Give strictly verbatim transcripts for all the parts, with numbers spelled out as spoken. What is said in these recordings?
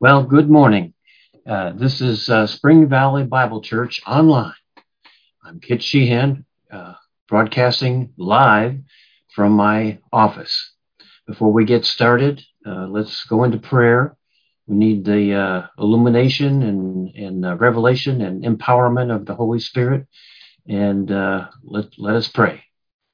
Well, good morning. Uh, this is uh, Spring Valley Bible Church online. I'm Kit Sheehan, uh, broadcasting live from my office. Before we get started, uh, let's go into prayer. We need the uh, illumination and, and uh, revelation and empowerment of the Holy Spirit. And uh, let, let us pray.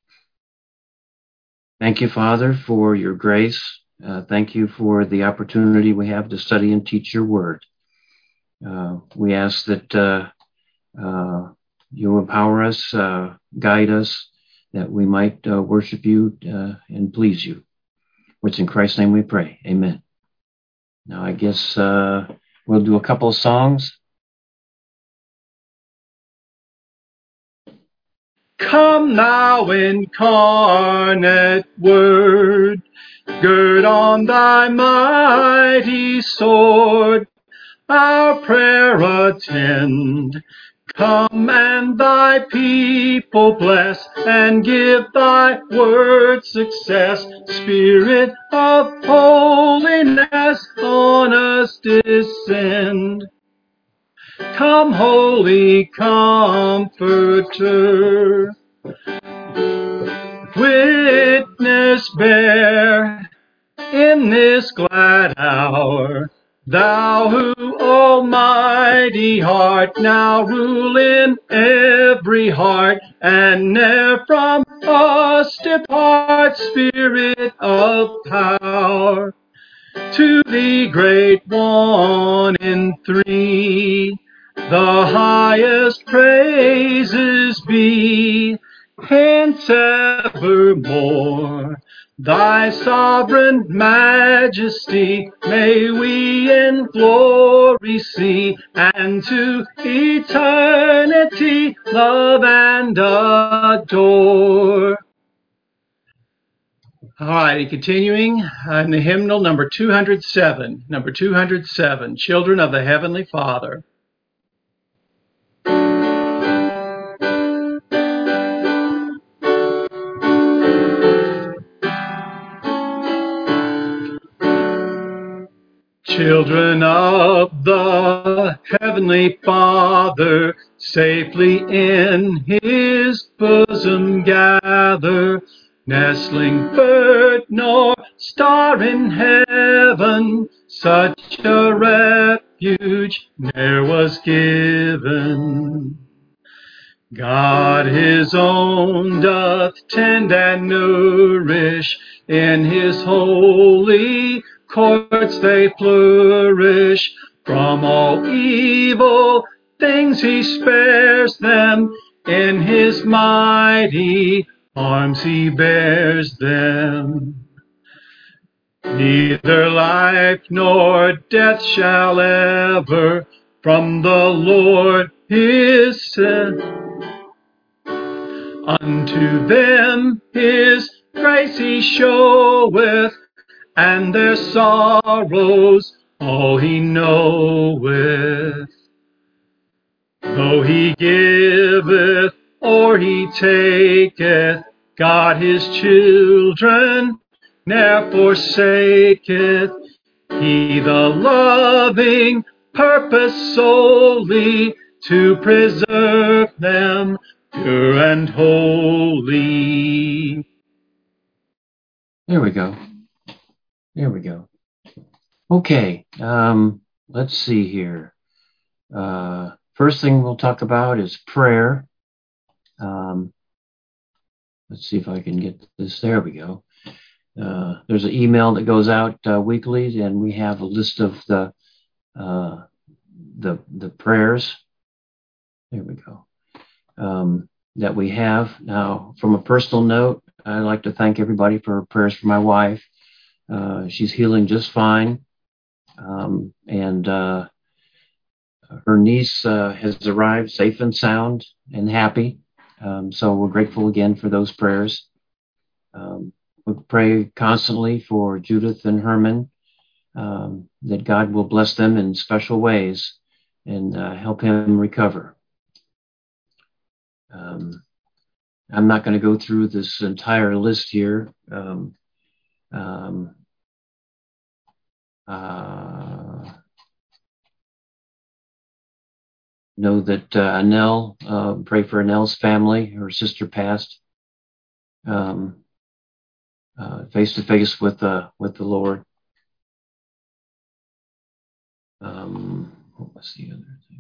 Thank you, Father, for your grace. Uh, thank you for the opportunity we have to study and teach your word. Uh, we ask that uh, uh, you empower us, uh, guide us, that we might uh, worship you uh, and please you. Which in Christ's name we pray. Amen. Now, I guess uh, we'll do a couple of songs. Come now, incarnate Word, gird on thy mighty sword, our prayer attend. Come and thy people bless, and give thy word success. Spirit of holiness, on us descend. Come, Holy Comforter, witness bear in this glad hour, thou who almighty art, now rule in every heart, and ne'er from us depart, Spirit of power. To thee, great one in three, the highest praises be, hence evermore. Thy sovereign majesty may we in glory see, and to eternity love and adore. All right, continuing on the hymnal number two hundred seven, number two hundred seven, Children of the Heavenly Father. Children of the Heavenly Father, safely in His bosom gather, nestling bird nor star in heaven, such a refuge ne'er was given. God His own doth tend and nourish, in His holy courts they flourish. From all evil things He spares them, in His mighty arms He bears them. Neither life nor death shall ever from the Lord His sin. Unto them His grace He showeth, and their sorrows all He knoweth. Though He giveth or He taketh, God His children ne'er forsaketh. He the loving purpose solely to preserve them pure and holy. There we go. There we go. Okay, um, let's see here. Uh, first thing we'll talk about is prayer. Um, let's see if I can get this. There we go. Uh, there's an email that goes out uh, weekly, and we have a list of the uh, the the prayers. There we go. Um, that we have now. From a personal note, I'd like to thank everybody for prayers for my wife. Uh, she's healing just fine, um, and uh, her niece uh, has arrived safe and sound and happy. Um, so we're grateful again for those prayers. Um, we pray constantly for Judith and Herman, um, that God will bless them in special ways and uh, help him recover. Um, I'm not going to go through this entire list here. Um, um, uh, know that uh, Annelle, uh, pray for Annelle's family. Her sister passed um, uh, face to face with uh, with the Lord. Um, what was the other thing?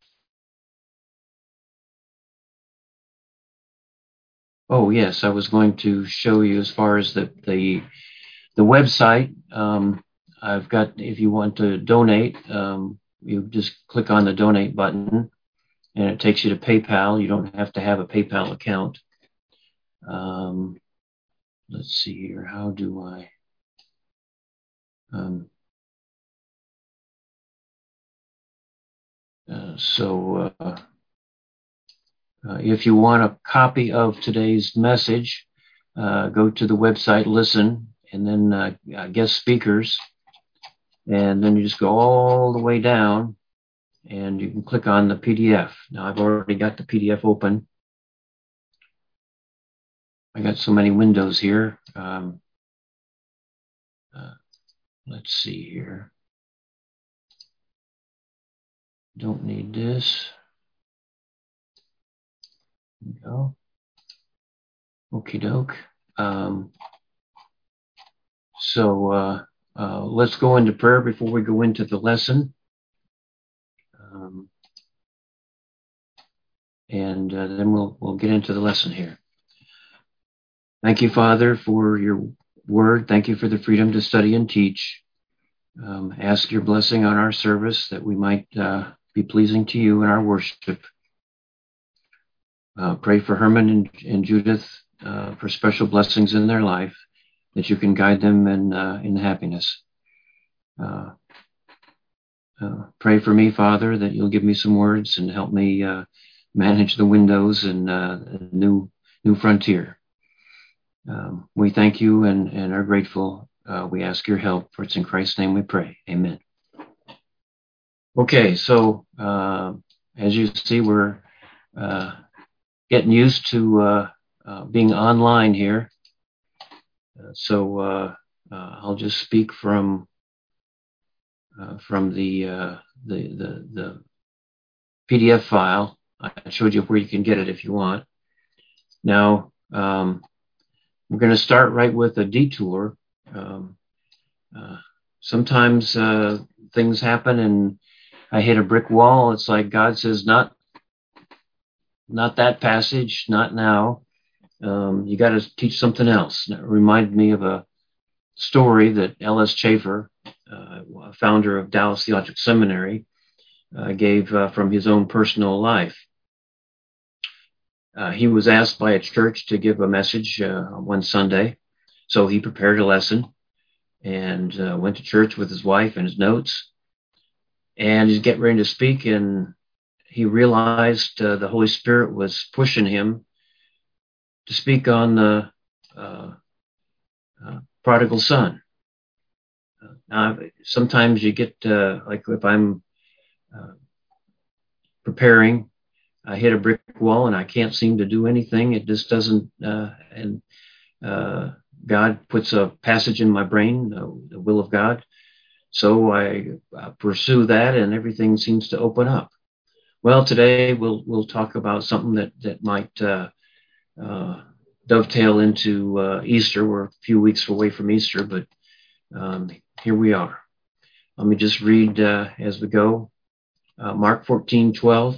Oh yes, I was going to show you as far as the the the website. Um, I've got, if you want to donate, um, you just click on the donate button, and it takes you to PayPal. You don't have to have a PayPal account. Um, let's see here. How do I? Um, uh, so. Uh, Uh, if you want a copy of today's message, uh, go to the website, listen, and then uh, uh, guest speakers, and then you just go all the way down, and you can click on the P D F. Now, I've already got the P D F open. I got so many windows here. Um, uh, let's see here. Don't need this. There we go. Okie doke. Um, so uh, uh, let's go into prayer before we go into the lesson. Um, and uh, then we'll we'll get into the lesson here. Thank you, Father, for your word. Thank you for the freedom to study and teach. Um, ask your blessing on our service that we might uh, be pleasing to you in our worship. Uh, pray for Herman and, and Judith uh, for special blessings in their life, that you can guide them in, uh, in happiness. Uh, uh, pray for me, Father, that you'll give me some words and help me uh, manage the windows and uh, a new, new frontier. Um, we thank you and, and are grateful. Uh, we ask your help, for it's in Christ's name we pray. Amen. Okay, so uh, as you see, we're uh, getting used to uh, uh, being online here. Uh, so uh, uh, I'll just speak from uh, from the, uh, the the the P D F file. I showed you where you can get it if you want. Now um, we're going to start right with a detour. Um, uh, sometimes uh, things happen and I hit a brick wall. It's like God says, not, not that passage, not now. Um, you got to teach something else. And it reminded me of a story that L S Chafer, uh, founder of Dallas Theological Seminary, uh, gave uh, from his own personal life. Uh, he was asked by a church to give a message uh, one Sunday, so he prepared a lesson and uh, went to church with his wife and his notes. And he's getting ready to speak, and he realized uh, the Holy Spirit was pushing him to speak on the uh, uh, prodigal son. Uh, now, sometimes you get, uh, like if I'm uh, preparing, I hit a brick wall and I can't seem to do anything. It just doesn't, uh, and uh, God puts a passage in my brain, uh, the will of God. So I uh, pursue that and everything seems to open up. Well, today we'll we'll talk about something that, that might uh, uh, dovetail into uh, Easter. We're a few weeks away from Easter, but um, here we are. Let me just read uh, as we go. Uh, Mark fourteen twelve.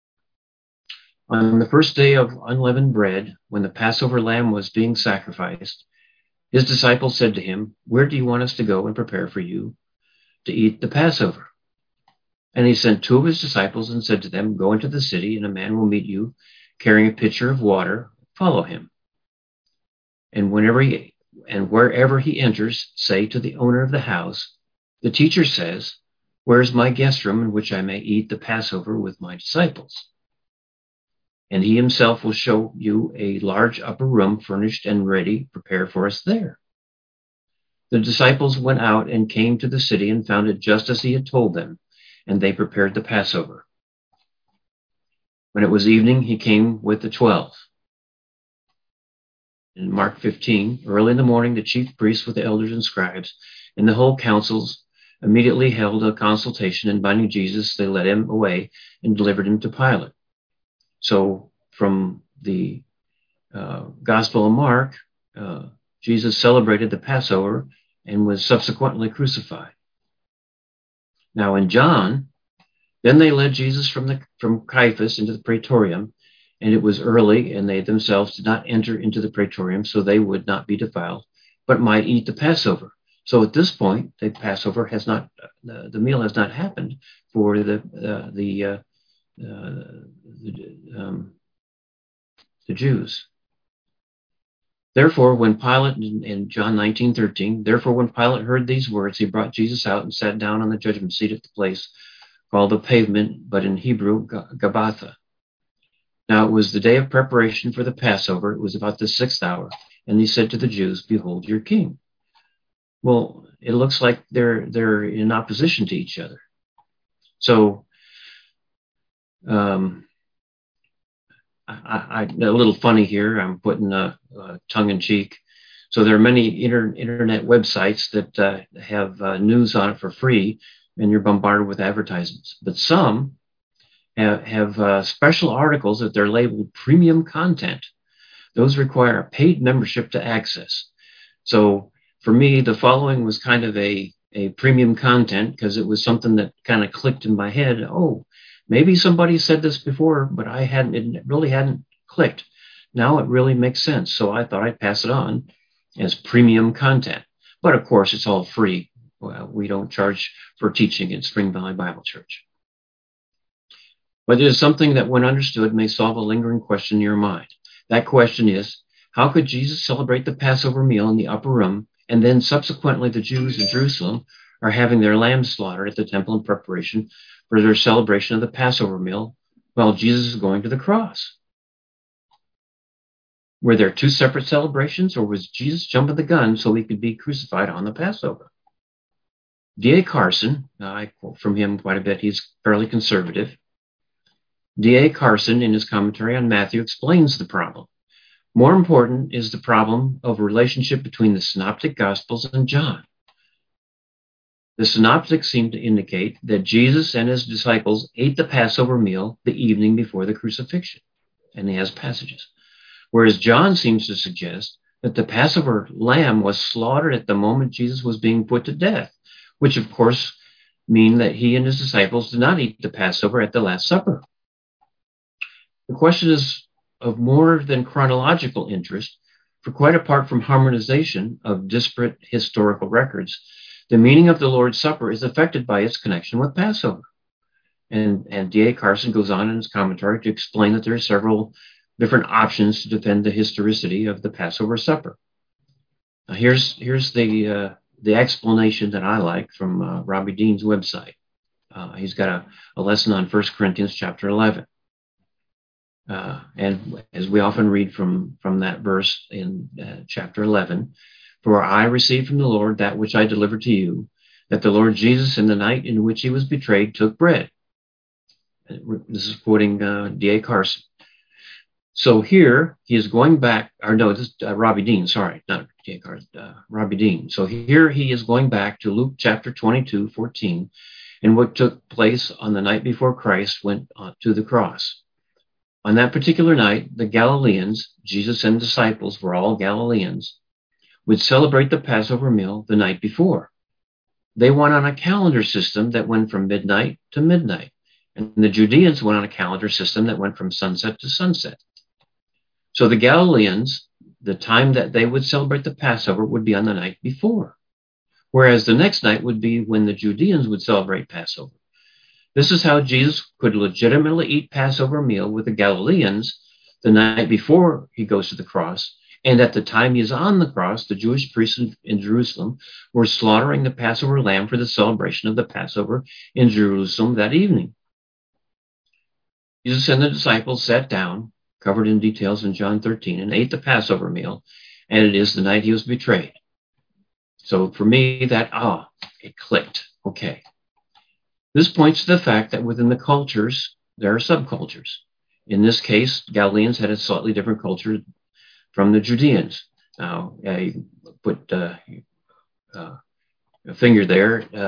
On the first day of unleavened bread, when the Passover lamb was being sacrificed, his disciples said to him, "Where do you want us to go and prepare for you to eat the Passover?" And he sent two of his disciples and said to them, "Go into the city, and a man will meet you carrying a pitcher of water. Follow him. And whenever he and wherever he enters, say to the owner of the house, 'The teacher says, where is my guest room in which I may eat the Passover with my disciples?' And he himself will show you a large upper room furnished and ready. Prepare for us there." The disciples went out and came to the city and found it just as he had told them, and they prepared the Passover. When it was evening, he came with the twelve. In Mark fifteen, early in the morning, the chief priests with the elders and scribes and the whole councils immediately held a consultation, and binding Jesus, they led him away and delivered him to Pilate. So from the uh, Gospel of Mark, uh, Jesus celebrated the Passover and was subsequently crucified. Now in John, then they led Jesus from the from Caiaphas into the praetorium, and it was early, and they themselves did not enter into the praetorium, so they would not be defiled, but might eat the Passover. So at this point, the Passover has not, uh, the meal has not happened for the uh, the, uh, uh, the, um, the Jews. Therefore, when Pilate, in, in John nineteen thirteen, therefore when Pilate heard these words, he brought Jesus out and sat down on the judgment seat at the place called the Pavement, but in Hebrew, Gabbatha. Now it was the day of preparation for the Passover. It was about the sixth hour. And he said to the Jews, behold your king. Well, it looks like they're they're in opposition to each other. So, um, I, I, a little funny here. I'm putting a, a tongue-in-cheek. So there are many inter, internet websites that uh, have uh, news on it for free, and you're bombarded with advertisements. But some have, have uh, special articles that they're labeled premium content. Those require a paid membership to access. So for me, the following was kind of a, a premium content because it was something that kind of clicked in my head. Oh, maybe somebody said this before, but I hadn't, it really hadn't clicked. Now it really makes sense. So I thought I'd pass it on as premium content. But of course, it's all free. Well, we don't charge for teaching at Spring Valley Bible Church. But it is something that, when understood, may solve a lingering question in your mind. That question is, how could Jesus celebrate the Passover meal in the upper room, and then subsequently the Jews in Jerusalem are having their lambs slaughtered at the temple in preparation for their celebration of the Passover meal while Jesus is going to the cross? Were there two separate celebrations, or was Jesus jumping the gun so he could be crucified on the Passover? D A Carson, uh, I quote from him quite a bit, he's fairly conservative. D A Carson, in his commentary on Matthew, explains the problem. More important is the problem of a relationship between the Synoptic Gospels and John. The Synoptics seem to indicate that Jesus and his disciples ate the Passover meal the evening before the crucifixion, and he has passages. Whereas John seems to suggest that the Passover lamb was slaughtered at the moment Jesus was being put to death, which of course mean that he and his disciples did not eat the Passover at the Last Supper. The question is of more than chronological interest, for quite apart from harmonization of disparate historical records, the meaning of the Lord's Supper is affected by its connection with Passover. And, and D A Carson goes on in his commentary to explain that there are several different options to defend the historicity of the Passover supper. Now here's, here's the, uh, the explanation that I like from uh, Robbie Dean's website. Uh, he's got a, a lesson on First Corinthians chapter eleven. Uh, and as we often read from, from that verse in uh, chapter eleven, for I received from the Lord that which I delivered to you, that the Lord Jesus, in the night in which he was betrayed, took bread. This is quoting uh, D A Carson. So here he is going back, or no, this is uh, Robbie Dean, sorry, not D A Carson, uh, Robbie Dean. So here he is going back to Luke chapter twenty-two, fourteen, and what took place on the night before Christ went uh, to the cross. On that particular night, the Galileans, Jesus and disciples were all Galileans, would celebrate the Passover meal the night before. They went on a calendar system that went from midnight to midnight, and the Judeans went on a calendar system that went from sunset to sunset. So the Galileans, the time that they would celebrate the Passover would be on the night before, whereas the next night would be when the Judeans would celebrate Passover. This is how Jesus could legitimately eat Passover meal with the Galileans the night before he goes to the cross. And at the time he is on the cross, the Jewish priests in Jerusalem were slaughtering the Passover lamb for the celebration of the Passover in Jerusalem that evening. Jesus and the disciples sat down, covered in details in John thirteen, and ate the Passover meal, and it is the night he was betrayed. So for me, that, ah, it clicked. Okay. This points to the fact that within the cultures, there are subcultures. In this case, Galileans had a slightly different culture from the Judeans. Now, I put uh, uh, a finger there. Uh,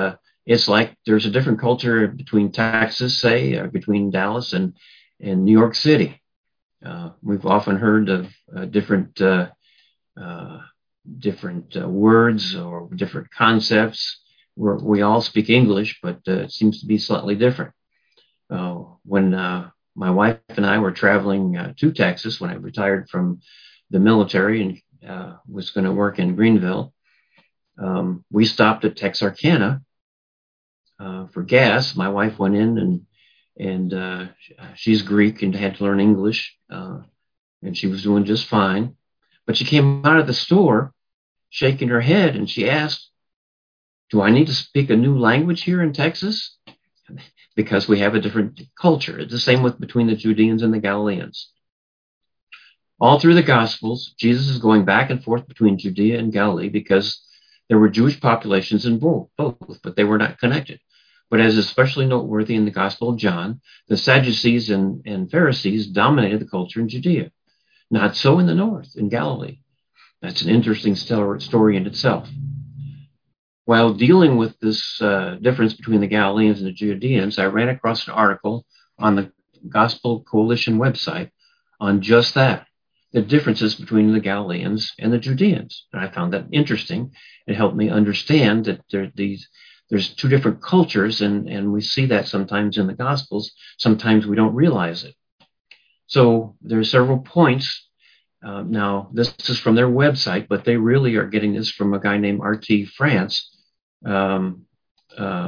it's like there's a different culture between Texas, say, or between Dallas and, and New York City. Uh, we've often heard of uh, different uh, uh, different uh, words or different concepts. We're, we all speak English, but uh, it seems to be slightly different. Uh, when uh, my wife and I were traveling uh, to Texas when I retired from the military and uh, was going to work in Greenville, um, we stopped at Texarkana uh, for gas. My wife went in and and uh, she's Greek and had to learn English, uh, and she was doing just fine. But she came out of the store shaking her head, and she asked, "Do I need to speak a new language here in Texas?" Because we have a different culture. It's the same with between the Judeans and the Galileans. All through the Gospels, Jesus is going back and forth between Judea and Galilee because there were Jewish populations in both, both, but they were not connected. But as especially noteworthy in the Gospel of John, the Sadducees and, and Pharisees dominated the culture in Judea. Not so in the north, in Galilee. That's an interesting story in itself. While dealing with this uh, difference between the Galileans and the Judeans, I ran across an article on the Gospel Coalition website on just that, the differences between the Galileans and the Judeans. And I found that interesting. It helped me understand that there, these, there's two different cultures, and, and we see that sometimes in the Gospels. Sometimes we don't realize it. So there are several points. Uh, now, this is from their website, but they really are getting this from a guy named R T France, um, uh,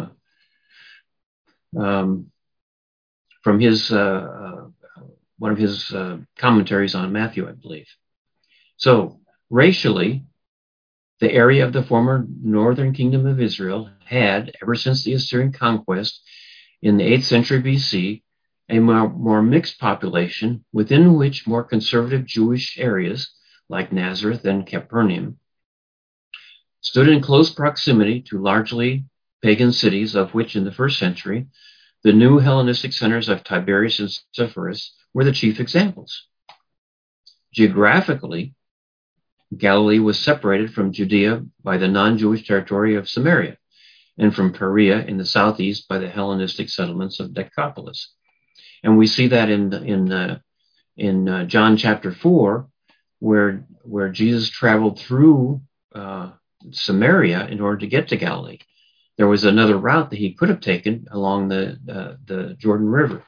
um, from his uh, uh, one of his uh, commentaries on Matthew, I believe. So, racially, the area of the former northern kingdom of Israel had, ever since the Assyrian conquest in the eighth century B C, a more, more mixed population within which more conservative Jewish areas, like Nazareth and Capernaum, stood in close proximity to largely pagan cities, of which in the first century, the new Hellenistic centers of Tiberias and Sepphoris were the chief examples. Geographically, Galilee was separated from Judea by the non-Jewish territory of Samaria, and from Perea in the southeast by the Hellenistic settlements of Decapolis. And we see that in in uh, in uh, John chapter four, where where Jesus traveled through uh, Samaria in order to get to Galilee. There was another route that he could have taken along the uh, the Jordan River.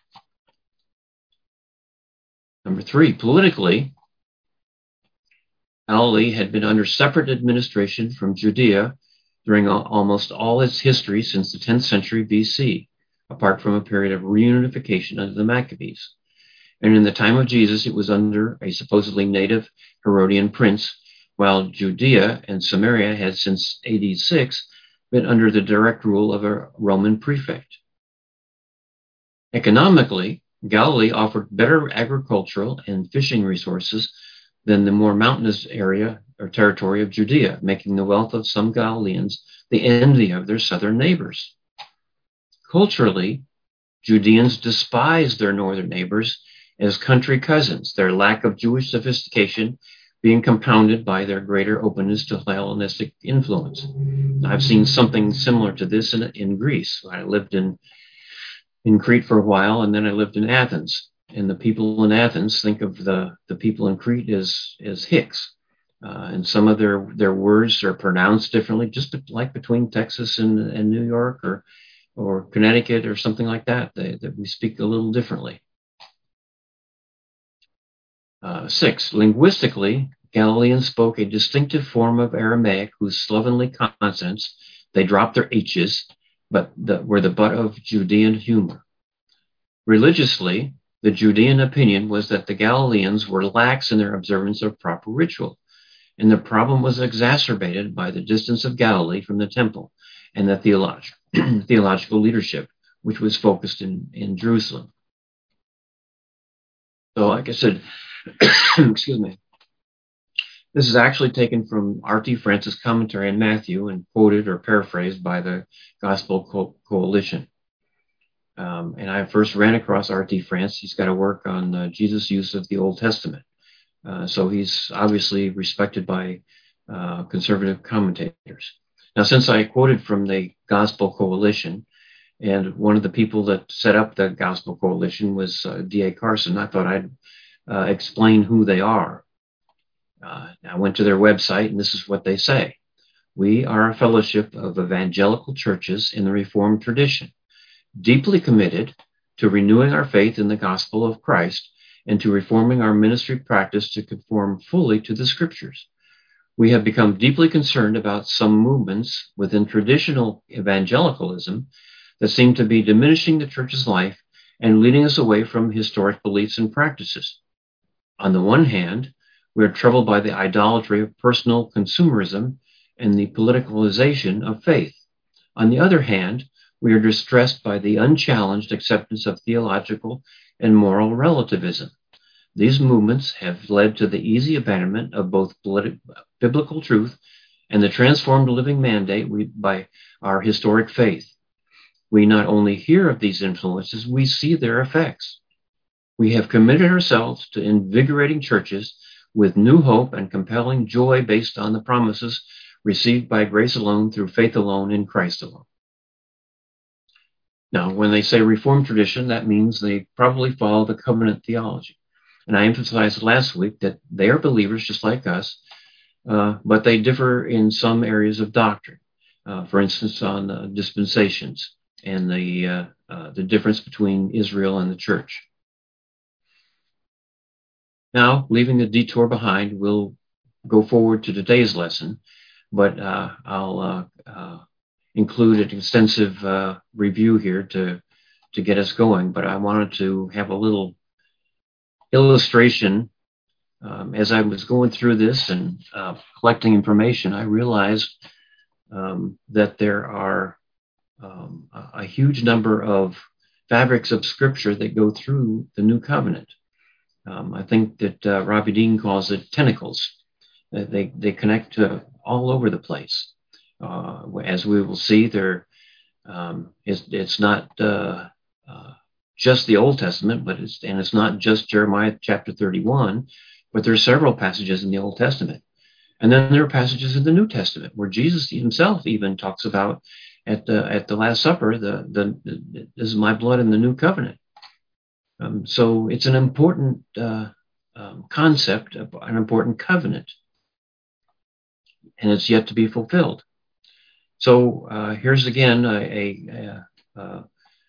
Number three, politically, Galilee had been under separate administration from Judea during almost all its history since the tenth century B C, apart from a period of reunification under the Maccabees. And in the time of Jesus, it was under a supposedly native Herodian prince, while Judea and Samaria had since A D six been under the direct rule of a Roman prefect. Economically, Galilee offered better agricultural and fishing resources than the more mountainous area or territory of Judea, making the wealth of some Galileans the envy of their southern neighbors. Culturally, Judeans despised their northern neighbors as country cousins, their lack of Jewish sophistication being compounded by their greater openness to Hellenistic influence. I've seen something similar to this in, in Greece. I lived in, in Crete for a while, and then I lived in Athens. And the people in Athens think of the, the people in Crete as, as Hicks. Uh, and some of their, their words are pronounced differently, just like between Texas and, and New York or, or Connecticut or something like that, they, that we speak a little differently. Uh, six, linguistically, Galileans spoke a distinctive form of Aramaic whose slovenly consonants, they dropped their H's, but the, were the butt of Judean humor. Religiously, the Judean opinion was that the Galileans were lax in their observance of proper ritual, and the problem was exacerbated by the distance of Galilee from the temple and the theolog- theological leadership, which was focused in, in Jerusalem. So, like I said, excuse me, this is actually taken from R T France's commentary on Matthew and quoted or paraphrased by the Gospel Co- Coalition. Um, and I first ran across R T France. He's got to work on uh, Jesus' use of the Old Testament. Uh, so he's obviously respected by uh, conservative commentators. Now, since I quoted from the Gospel Coalition. And one of the people that set up the Gospel Coalition was uh, D A Carson. I thought I'd uh, explain who they are. Uh, I went to their website, and this is what they say. We are a fellowship of evangelical churches in the Reformed tradition, deeply committed to renewing our faith in the gospel of Christ and to reforming our ministry practice to conform fully to the Scriptures. We have become deeply concerned about some movements within traditional evangelicalism that seem to be diminishing the church's life and leading us away from historic beliefs and practices. On the one hand, we are troubled by the idolatry of personal consumerism and the politicalization of faith. On the other hand, we are distressed by the unchallenged acceptance of theological and moral relativism. These movements have led to the easy abandonment of both politi- biblical truth and the transformed living mandate we, by our historic faith. We not only hear of these influences, we see their effects. We have committed ourselves to invigorating churches with new hope and compelling joy based on the promises received by grace alone, through faith alone, in Christ alone. Now, when they say Reformed tradition, that means they probably follow the covenant theology. And I emphasized last week that they are believers just like us, uh, but they differ in some areas of doctrine. Uh, for instance, on uh, dispensations and the uh, uh, the difference between Israel and the church. Now, leaving the detour behind, we'll go forward to today's lesson, but uh, I'll uh, uh, include an extensive uh, review here to, to get us going. But I wanted to have a little illustration. Um, as I was going through this and uh, collecting information, I realized um, that there are um, a, a huge number of fabrics of Scripture that go through the New Covenant. Um, I think that uh, Robbie Dean calls it tentacles. Uh, they they connect to all over the place. Uh, as we will see, there um, it's, it's not uh, uh, just the Old Testament, but it's and it's not just Jeremiah chapter thirty-one, but there are several passages in the Old Testament, and then there are passages in the New Testament where Jesus himself even talks about at the at the Last Supper, the the, the this is my blood in the New Covenant. Um, so it's an important uh, um, concept, an important covenant, and it's yet to be fulfilled. So uh, here's again a, a, a,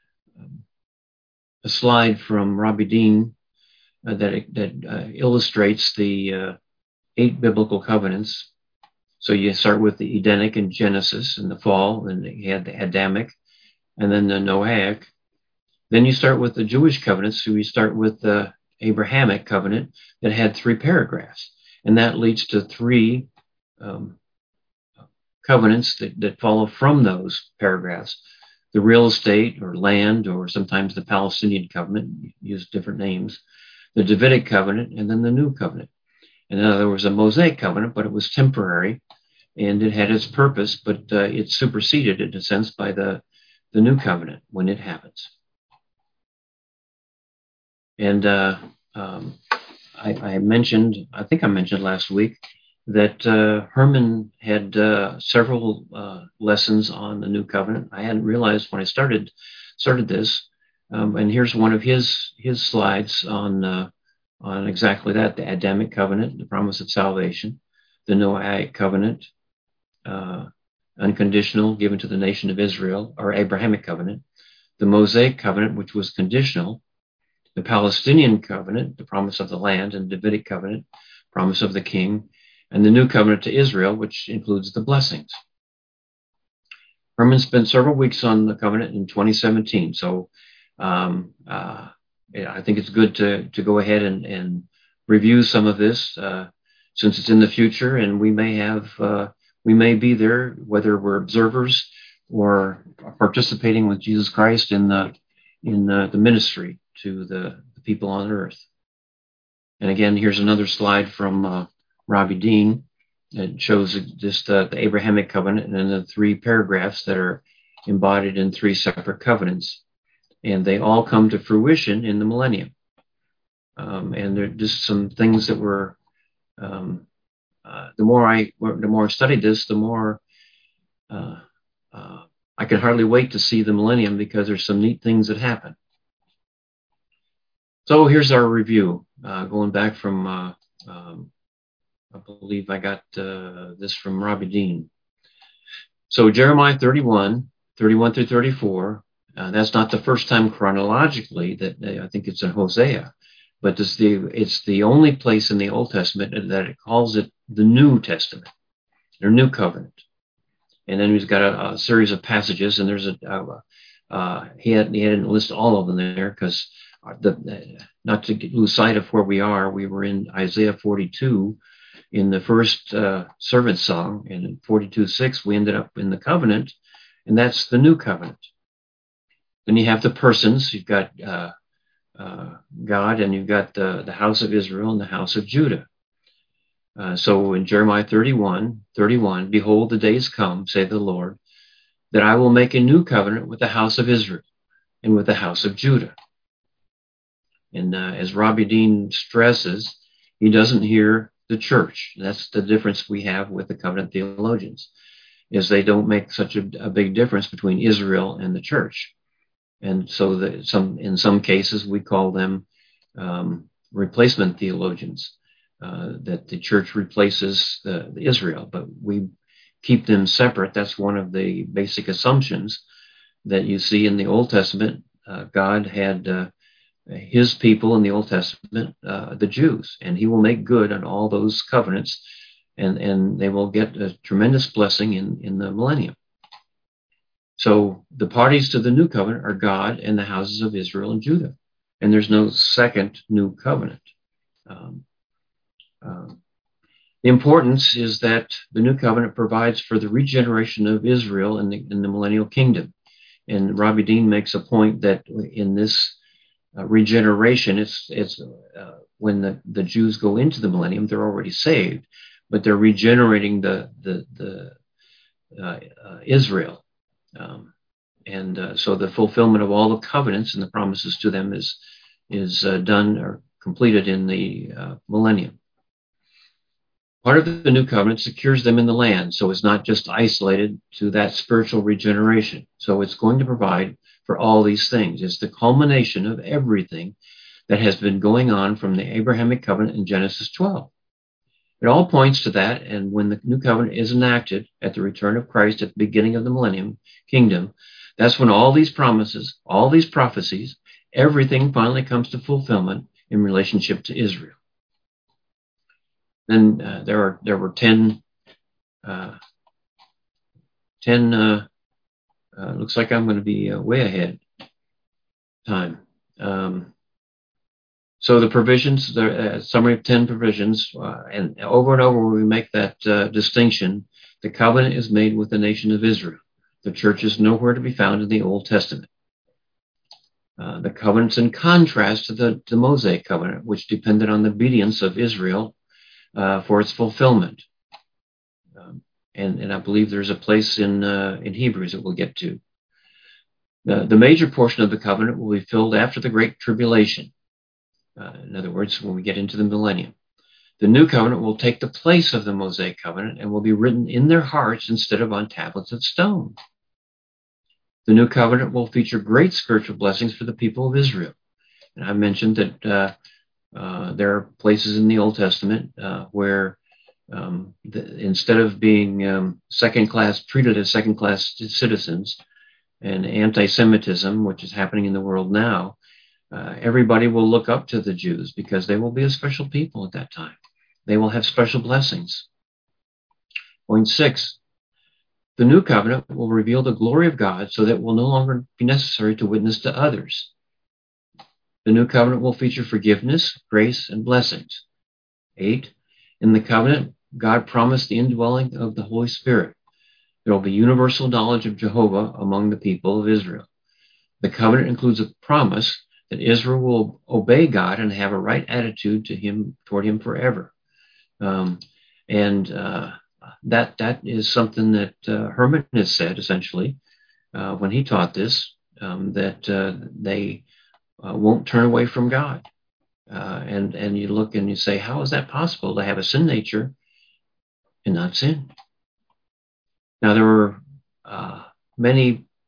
a slide from Robbie Dean uh, that, that uh, illustrates the uh, eight biblical covenants. So you start with the Edenic in Genesis in the fall, and you had the Adamic, and then the Noahic. Then you start with the Jewish covenants, so we start with the Abrahamic covenant that had three paragraphs. And that leads to three um, covenants that, that follow from those paragraphs. The real estate or land, or sometimes the Palestinian covenant, use different names, the Davidic covenant, and then the New Covenant. And then there was a Mosaic covenant, but it was temporary, and it had its purpose, but uh, it's superseded in a sense by the, the New Covenant when it happens. And uh, um, I, I mentioned, I think I mentioned last week, that uh, Herman had uh, several uh, lessons on the New Covenant. I hadn't realized when I started started this. Um, and here's one of his his slides on uh, on exactly that: the Adamic covenant, the promise of salvation; the Noahic covenant, uh, unconditional, given to the nation of Israel, or Abrahamic covenant; the Mosaic covenant, which was conditional; the Palestinian covenant, the promise of the land; and Davidic covenant, promise of the king; and the New Covenant to Israel, which includes the blessings. Herman spent several weeks on the covenant in twenty seventeen, so um, uh, I think it's good to, to go ahead and, and review some of this uh, since it's in the future, and we may have uh, we may be there, whether we're observers or participating with Jesus Christ in the in the, the ministry to the, the people on earth. And again, here's another slide from uh, Robbie Dean. It shows just uh, the Abrahamic covenant and then the three paragraphs that are embodied in three separate covenants. And they all come to fruition in the millennium. Um, and there are just some things that were, um, uh, the more I the more I studied this, the more uh, uh, I can hardly wait to see the millennium because there's some neat things that happen. So here's our review, uh, going back from, uh, um, I believe I got uh, this from Robbie Dean. So Jeremiah thirty-one, thirty-one through thirty-four, uh, that's not the first time chronologically that uh, I think it's in Hosea, but it's the, it's the only place in the Old Testament that it calls it the New Testament, or New Covenant. And then he's got a, a series of passages, and there's a, uh, uh, he, had, he hadn't listed all of them there because the, uh, not to lose sight of where we are, we were in Isaiah forty-two in the first uh, servant song, and in forty-two six we ended up in the covenant, and that's the New Covenant. Then you have the persons. You've got uh, uh, God, and you've got the, the house of Israel and the house of Judah. Uh, so in Jeremiah thirty-one, thirty-one, behold, the days come, say the Lord, that I will make a new covenant with the house of Israel and with the house of Judah. And uh, as Robbie Dean stresses, he doesn't hear the church. That's the difference we have with the covenant theologians, is they don't make such a, a big difference between Israel and the church. And so that some, in some cases we call them um, replacement theologians. Uh, that the church replaces uh, Israel, but we keep them separate. That's one of the basic assumptions that you see in the Old Testament. Uh, God had uh, his people in the Old Testament, uh, the Jews, and he will make good on all those covenants, and, and they will get a tremendous blessing in, in the millennium. So the parties to the new covenant are God and the houses of Israel and Judah, and there's no second new covenant. Um, Um, the importance is that the new covenant provides for the regeneration of Israel in the, in the millennial kingdom. And Robbie Dean makes a point that in this uh, regeneration, it's, it's uh, when the, the Jews go into the millennium, they're already saved, but they're regenerating the, the, the uh, uh, Israel. Um, and uh, so the fulfillment of all the covenants and the promises to them is, is uh, done or completed in the uh, millennium. Part of the new covenant secures them in the land, so it's not just isolated to that spiritual regeneration. So it's going to provide for all these things. It's the culmination of everything that has been going on from the Abrahamic covenant in Genesis twelve. It all points to that, and when the new covenant is enacted at the return of Christ at the beginning of the millennium kingdom, that's when all these promises, all these prophecies, everything finally comes to fulfillment in relationship to Israel. Then uh, there are there were ten, uh, ten. Uh, uh, looks like I'm going to be uh, way ahead time. Um, so the provisions, the uh, summary of ten provisions, uh, and over and over we make that uh, distinction. The covenant is made with the nation of Israel. The church is nowhere to be found in the Old Testament. Uh, the covenant's in contrast to the, the Mosaic covenant, which depended on the obedience of Israel Uh, for its fulfillment. Um, and, and I believe there's a place in uh, in Hebrews that we'll get to. The, the major portion of the covenant will be filled after the Great Tribulation. Uh, in other words, when we get into the millennium. The new covenant will take the place of the Mosaic covenant and will be written in their hearts instead of on tablets of stone. The new covenant will feature great spiritual blessings for the people of Israel. And I mentioned that uh, Uh, there are places in the Old Testament uh, where um, the, instead of being um, second-class, treated as second-class citizens, and anti-Semitism, which is happening in the world now, uh, everybody will look up to the Jews because they will be a special people at that time. They will have special blessings. Point six, the new covenant will reveal the glory of God so that it will no longer be necessary to witness to others. The new covenant will feature forgiveness, grace, and blessings. Eight, in the covenant, God promised the indwelling of the Holy Spirit. There will be universal knowledge of Jehovah among the people of Israel. The covenant includes a promise that Israel will obey God and have a right attitude to him, toward him forever. Um, and uh, that that is something that uh, Herman has said, essentially, uh, when he taught this, um, that uh, they Uh, won't turn away from God. Uh, and, and you look and you say, how is that possible to have a sin nature and not sin? Now, there were uh, many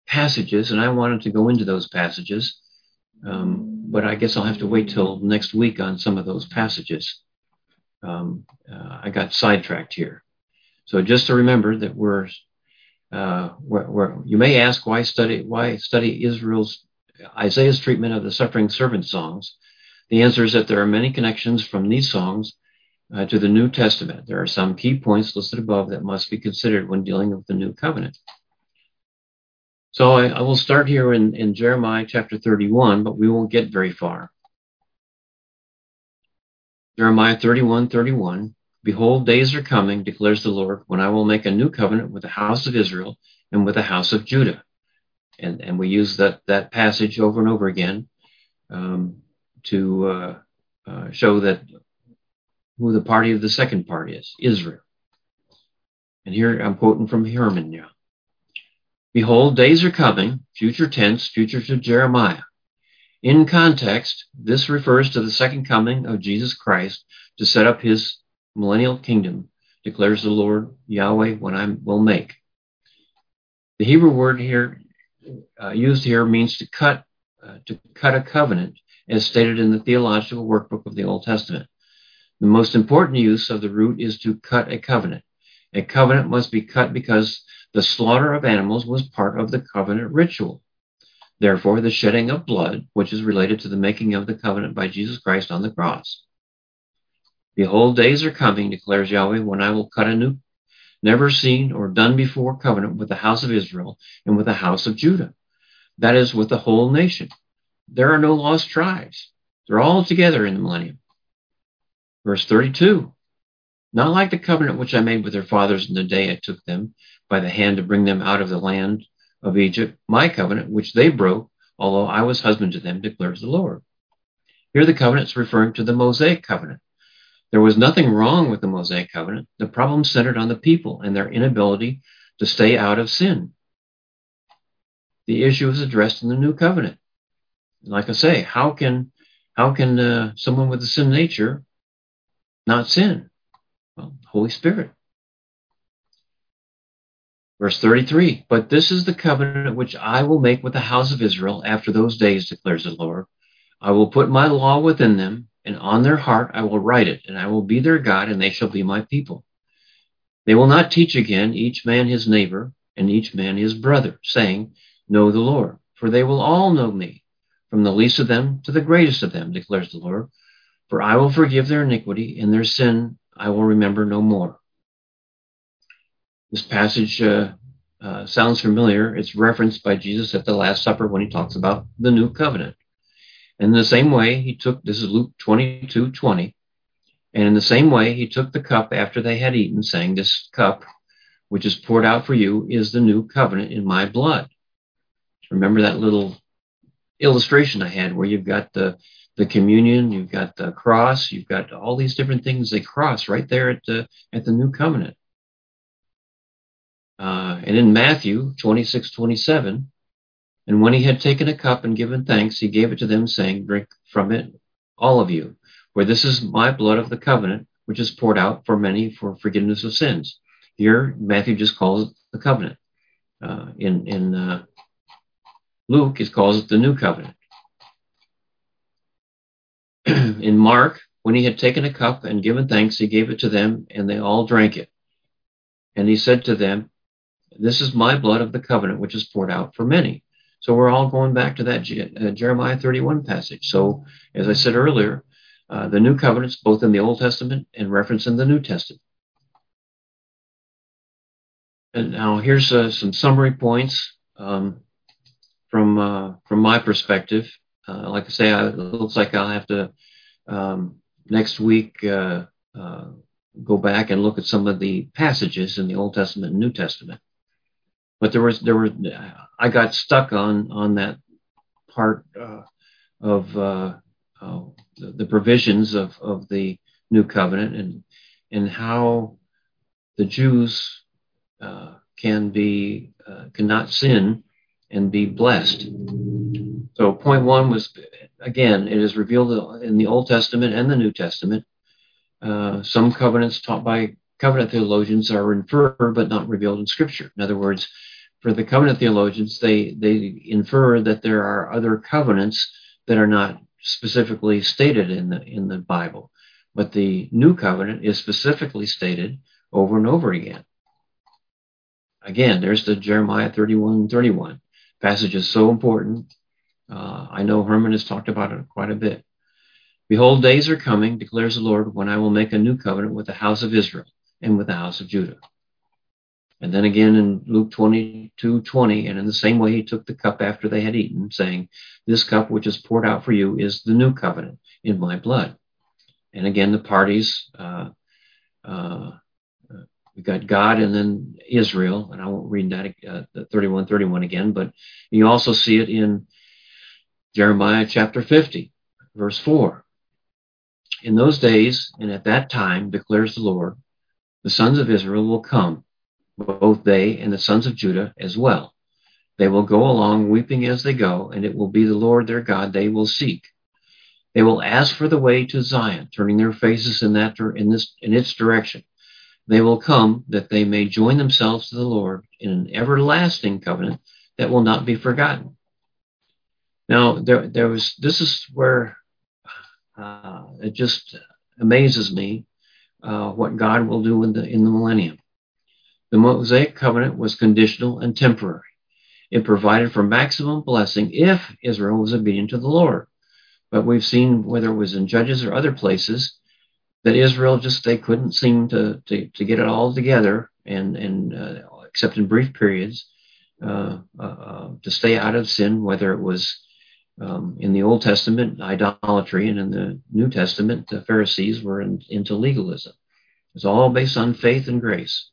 passages, and I wanted to go into those passages, um, but I guess I'll have to wait till next week on some of those passages. Um, uh, I got sidetracked here. So just to remember that we're, uh, we're, we're, you may ask why study why study Israel's Isaiah's treatment of the suffering servant songs. The answer is that there are many connections from these songs uh, to the New Testament. There are some key points listed above that must be considered when dealing with the New Covenant. So I, I will start here in, in Jeremiah chapter thirty-one, but we won't get very far. Jeremiah thirty-one, thirty-one. Behold, days are coming, declares the Lord, when I will make a new covenant with the house of Israel and with the house of Judah. And, and we use that, that passage over and over again um, to uh, uh, show that who the party of the second part is, Israel. And here I'm quoting from Herman now. Behold, days are coming, future tense, future to Jeremiah. In context, this refers to the second coming of Jesus Christ to set up his millennial kingdom, declares the Lord Yahweh, when I will make. The Hebrew word here uh, used here means to cut, uh, to cut a covenant, as stated in the theological workbook of the Old Testament. The most important use of the root is to cut a covenant. A covenant must be cut because the slaughter of animals was part of the covenant ritual. Therefore, the shedding of blood, which is related to the making of the covenant by Jesus Christ on the cross. Behold, days are coming, declares Yahweh, when I will cut a new, never seen or done before covenant with the house of Israel and with the house of Judah. That is, with the whole nation. There are no lost tribes. They're all together in the millennium. Verse thirty-two. Not like the covenant which I made with their fathers in the day I took them by the hand to bring them out of the land of Egypt, my covenant, which they broke, although I was husband to them, declares the Lord. Here the covenant is referring to the Mosaic covenant. There was nothing wrong with the Mosaic covenant. The problem centered on the people and their inability to stay out of sin. The issue is addressed in the new covenant. Like I say, how can how can uh, someone with a sin nature not sin? Well, Holy Spirit. Verse thirty-three, but this is the covenant which I will make with the house of Israel after those days, declares the Lord. I will put my law within them, and on their heart I will write it, and I will be their God, and they shall be my people. They will not teach again, each man his neighbor, and each man his brother, saying, know the Lord, for they will all know me, from the least of them to the greatest of them, declares the Lord. For I will forgive their iniquity, and their sin I will remember no more. This passage uh, uh, sounds familiar. It's referenced by Jesus at the Last Supper when he talks about the new covenant. And in the same way, he took, this is Luke twenty-two twenty, and in the same way, he took the cup after they had eaten, saying, this cup, which is poured out for you, is the new covenant in my blood. Remember that little illustration I had where you've got the, the communion, you've got the cross, you've got all these different things they cross right there at the, at the new covenant. Uh, and in Matthew twenty-six twenty-seven, and when he had taken a cup and given thanks, he gave it to them, saying, drink from it, all of you, for this is my blood of the covenant, which is poured out for many for forgiveness of sins. Here, Matthew just calls it the covenant. Uh, in in uh, Luke, he calls it the new covenant. In Mark, when he had taken a cup and given thanks, he gave it to them, and they all drank it. And he said to them, this is my blood of the covenant, which is poured out for many. So we're all going back to that uh, Jeremiah thirty-one passage. So as I said earlier, uh, the new covenants, both in the Old Testament and reference in the New Testament. And now here's uh, some summary points um, from uh, from my perspective. Uh, like I say, I, it looks like I'll have to um, next week uh, uh, go back and look at some of the passages in the Old Testament and New Testament. But there was there were I got stuck on on that part uh, of uh, uh, the, the provisions of, of the New Covenant and and how the Jews uh, can be uh, cannot sin and be blessed. So point one was, again, it is revealed in the Old Testament and the New Testament. Uh, some covenants taught by covenant theologians are inferred but not revealed in Scripture. In other words, for the covenant theologians, they, they infer that there are other covenants that are not specifically stated in the in the Bible. But the new covenant is specifically stated over and over again. Again, there's the Jeremiah thirty-one thirty-one. Passage is so important. Uh, I know Herman has talked about it quite a bit. Behold, days are coming, declares the Lord, when I will make a new covenant with the house of Israel and with the house of Judah. And then again in Luke twenty-two twenty, and in the same way he took the cup after they had eaten, saying, this cup which is poured out for you is the new covenant in my blood. And again, the parties, uh, uh, we've got God and then Israel, and I won't read that uh, the thirty-one thirty-one again, but you also see it in Jeremiah chapter fifty, verse four. In those days and at that time, declares the Lord, the sons of Israel will come, both they and the sons of Judah as well. They will go along weeping as they go, and it will be the Lord their God they will seek. They will ask for the way to Zion, turning their faces in that in this in its direction. They will come that they may join themselves to the Lord in an everlasting covenant that will not be forgotten. Now, there, there was. This is where uh, it just amazes me uh, what God will do in the in the millennium. The Mosaic covenant was conditional and temporary. It provided for maximum blessing if Israel was obedient to the Lord. But we've seen, whether it was in Judges or other places, that Israel just, they couldn't seem to to, to get it all together, and, and uh, except in brief periods, uh, uh, to stay out of sin, whether it was um, in the Old Testament, idolatry, and in the New Testament, the Pharisees were in, into legalism. It's all based on faith and grace.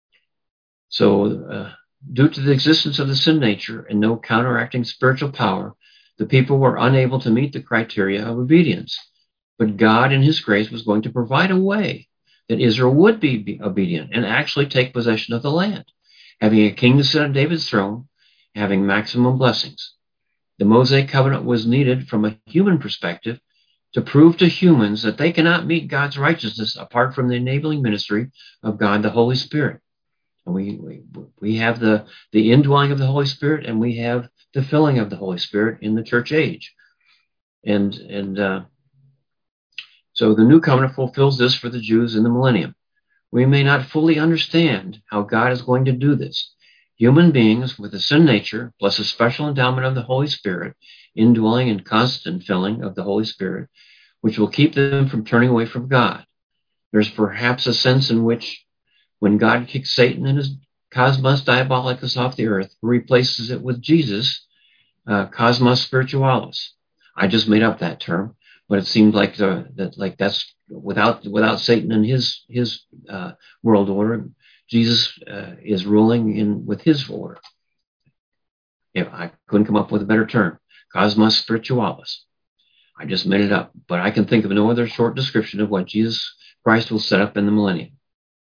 So uh, due to the existence of the sin nature and no counteracting spiritual power, the people were unable to meet the criteria of obedience. But God in his grace was going to provide a way that Israel would be obedient and actually take possession of the land, having a king to sit on David's throne, having maximum blessings. The Mosaic covenant was needed from a human perspective to prove to humans that they cannot meet God's righteousness apart from the enabling ministry of God, the Holy Spirit. And we, we, we have the, the indwelling of the Holy Spirit, and we have the filling of the Holy Spirit in the church age. And, and uh, so the new covenant fulfills this for the Jews in the millennium. We may not fully understand how God is going to do this. Human beings with a sin nature, plus a special endowment of the Holy Spirit, indwelling and constant filling of the Holy Spirit, which will keep them from turning away from God. There's perhaps a sense in which when God kicks Satan and his cosmos diabolicus off the earth, replaces it with Jesus, uh, cosmos spiritualis. I just made up that term, but it seemed like the, that like that's without without Satan and his his uh, world order, Jesus uh, is ruling in with his order. Yeah, I couldn't come up with a better term, cosmos spiritualis. I just made it up, but I can think of no other short description of what Jesus Christ will set up in the millennium.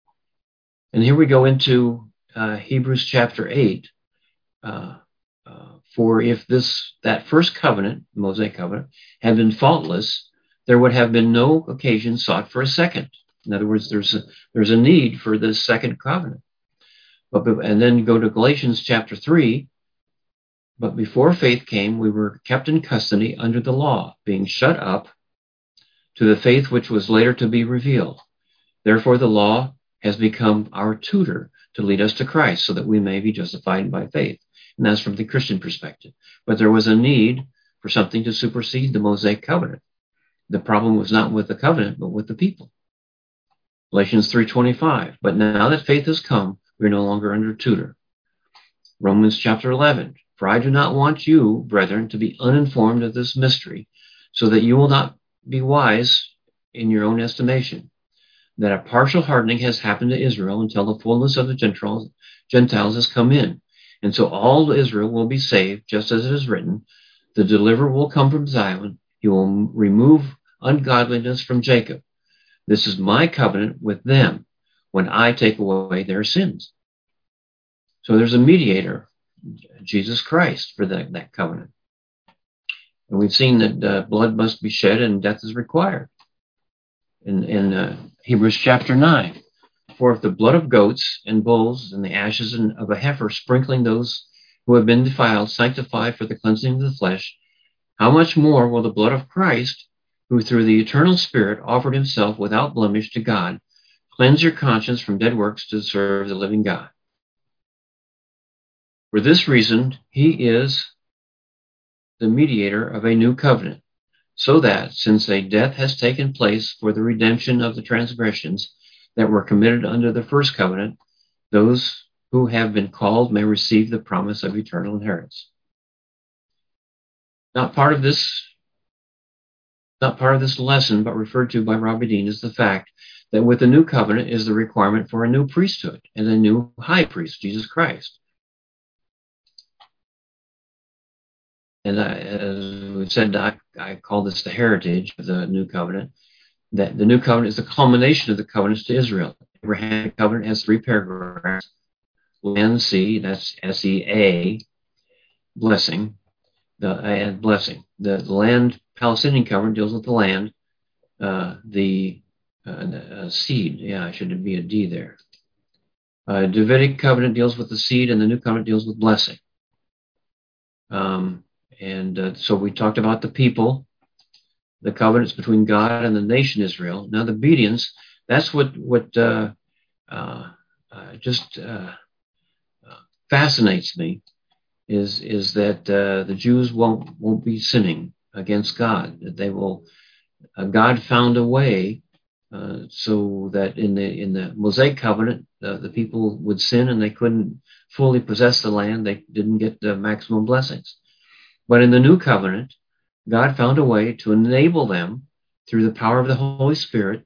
And here we go into uh, Hebrews chapter eight. Uh, uh, for if this that first covenant, Mosaic covenant, had been faultless, there would have been no occasion sought for a second. In other words, there's a, there's a need for this second covenant. But and then go to Galatians chapter three. But before faith came, we were kept in custody under the law, being shut up to the faith which was later to be revealed. Therefore, the law has become our tutor to lead us to Christ so that we may be justified by faith. And that's from the Christian perspective. But there was a need for something to supersede the Mosaic covenant. The problem was not with the covenant, but with the people. Galatians three twenty-five. But now that faith has come, we're no longer under tutor. Romans chapter eleven. For I do not want you, brethren, to be uninformed of this mystery, so that you will not be wise in your own estimation, that a partial hardening has happened to Israel until the fullness of the Gentiles, Gentiles has come in. And so all Israel will be saved, just as it is written, the deliverer will come from Zion. He will remove ungodliness from Jacob. This is my covenant with them when I take away their sins. So there's a mediator, Jesus Christ, for that, that covenant. And we've seen that uh, blood must be shed and death is required. In, in uh, Hebrews chapter nine, For if the blood of goats and bulls and the ashes of a heifer sprinkling those who have been defiled sanctify for the cleansing of the flesh, how much more will the blood of Christ, who through the eternal Spirit offered himself without blemish to God, cleanse your conscience from dead works to serve the living God? For this reason, he is the mediator of a new covenant, so that, since a death has taken place for the redemption of the transgressions that were committed under the first covenant, those who have been called may receive the promise of eternal inheritance. Not part of this, not part of this lesson, but referred to by Robbie Dean, is the fact that with the new covenant is the requirement for a new priesthood and a new high priest, Jesus Christ. And I, as we said, I, I call this the heritage of the new covenant. That the new covenant is the culmination of the covenants to Israel. The Abrahamic covenant has three paragraphs: land, sea, that's S E A, blessing. The uh, blessing. The, the land Palestinian covenant deals with the land. Uh, the uh, uh, seed, yeah, I should be a D there. Uh, Davidic covenant deals with the seed, and the new covenant deals with blessing. Um, and uh, so we talked about the people, the covenants between God and the nation Israel. Now the obedience, that's what what uh, uh, uh, just uh, uh, fascinates me. Is is that uh, the Jews won't won't be sinning against God? That they will. Uh, God found a way uh, so that in the in the Mosaic covenant, uh, the people would sin and they couldn't fully possess the land. They didn't get the maximum blessings. But in the new covenant, God found a way to enable them through the power of the Holy Spirit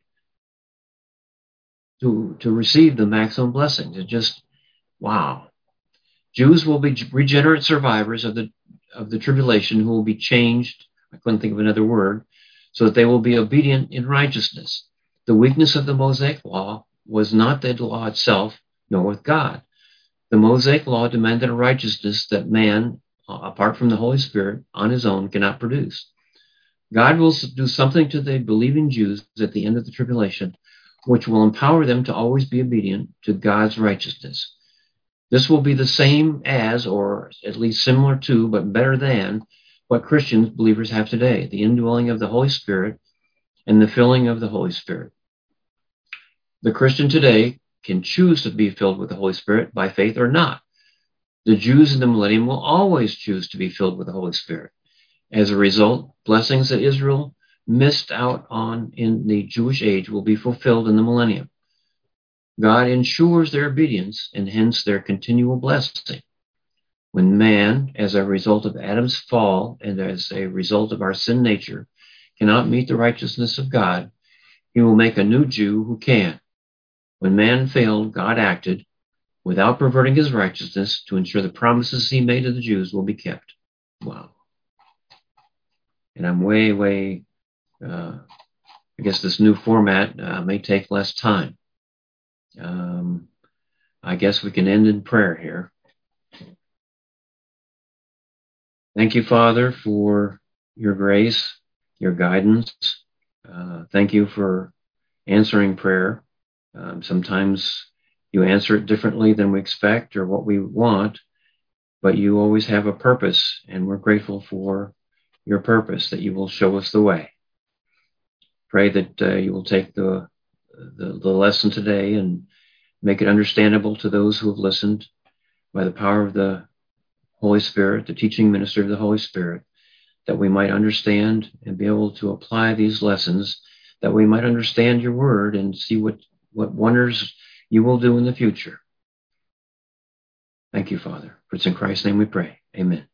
to to receive the maximum blessings. It just wow. Jews will be regenerate survivors of the of the tribulation who will be changed, I couldn't think of another word, so that they will be obedient in righteousness. The weakness of the Mosaic law was not the law itself, nor with God. The Mosaic law demanded a righteousness that man, apart from the Holy Spirit, on his own cannot produce. God will do something to the believing Jews at the end of the tribulation, which will empower them to always be obedient to God's righteousness. This will be the same as, or at least similar to, but better than, what Christians, believers have today, the indwelling of the Holy Spirit and the filling of the Holy Spirit. The Christian today can choose to be filled with the Holy Spirit by faith or not. The Jews in the millennium will always choose to be filled with the Holy Spirit. As a result, blessings that Israel missed out on in the Jewish age will be fulfilled in the millennium. God ensures their obedience and hence their continual blessing. When man, as a result of Adam's fall and as a result of our sin nature, cannot meet the righteousness of God, he will make a new Jew who can. When man failed, God acted without perverting his righteousness to ensure the promises he made to the Jews will be kept. Wow. And I'm way, way, uh, I guess this new format uh, may take less time. Um, I guess we can end in prayer here. Thank you, Father, for your grace, your guidance. Uh, thank you for answering prayer. Um, sometimes you answer it differently than we expect or what we want, but you always have a purpose, and we're grateful for your purpose, that you will show us the way. Pray that uh, you will take the, the the lesson today and make it understandable to those who have listened by the power of the Holy Spirit, the teaching minister of the Holy Spirit, that we might understand and be able to apply these lessons, that we might understand your word and see what, what wonders you will do in the future. Thank you, Father. For it's in Christ's name we pray. Amen.